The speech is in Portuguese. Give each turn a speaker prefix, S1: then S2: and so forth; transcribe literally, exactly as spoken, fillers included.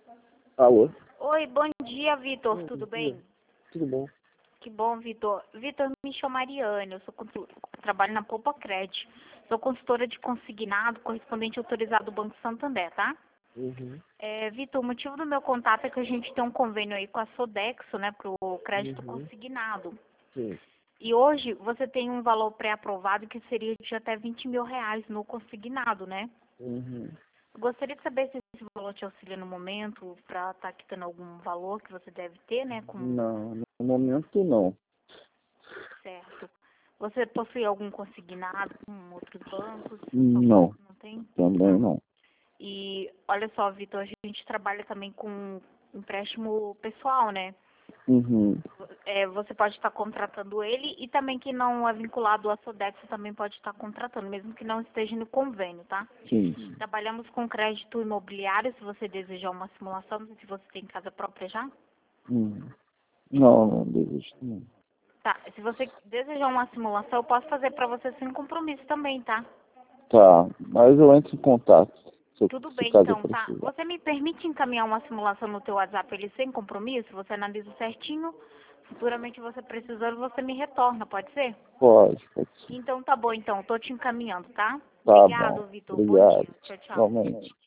S1: Alô?
S2: Oi, bom dia, Vitor.
S1: Oi,
S2: Tudo
S1: bom
S2: bem?
S1: dia. Tudo bom?
S2: Que bom, Vitor. Vitor, me chamo Mariane, eu sou consu- trabalho na Poupa Cred. Sou consultora de consignado, correspondente autorizado do Banco Santander, tá?
S1: Uhum.
S2: É, Vitor, o motivo do meu contato é que a gente tem um convênio aí com a Sodexo, né, pro crédito
S1: Uhum.
S2: consignado.
S1: Sim.
S2: E hoje você tem um valor pré-aprovado que seria de até vinte mil reais no consignado, né?
S1: Uhum.
S2: Gostaria de saber se esse valor te auxilia no momento para estar quitando algum valor que você deve ter, né, com
S1: Não, no momento não.
S2: certo. Você possui algum consignado com outros bancos?
S1: Não,
S2: Não tem?
S1: também não.
S2: E olha só, Vitor, a gente trabalha também com empréstimo pessoal, né?
S1: Uhum.
S2: É, você pode estar contratando ele e também quem não é vinculado à Sodexo também pode estar contratando, mesmo que não esteja no convênio, tá?
S1: Sim.
S2: Trabalhamos com crédito imobiliário, se você desejar uma simulação, não sei se você tem casa própria já.
S1: Uhum. Não, não desisto não.
S2: Tá, se você desejar uma simulação, eu posso fazer para você sem compromisso também, tá?
S1: Tá, mas eu entro em contato, se, eu-
S2: Tudo
S1: se
S2: bem,
S1: caso eu
S2: então, tá?
S1: precisar.
S2: Você me permite encaminhar uma simulação no teu WhatsApp, ele sem compromisso? Você analisa certinho, futuramente você precisando, você me retorna, pode ser?
S1: Pode, pode sim.
S2: Então tá bom, então, tô te encaminhando, tá?
S1: Tá bom.
S2: Obrigado, Vitor. Bom dia.
S1: Obrigado.
S2: Tchau, tchau.
S1: Igualmente.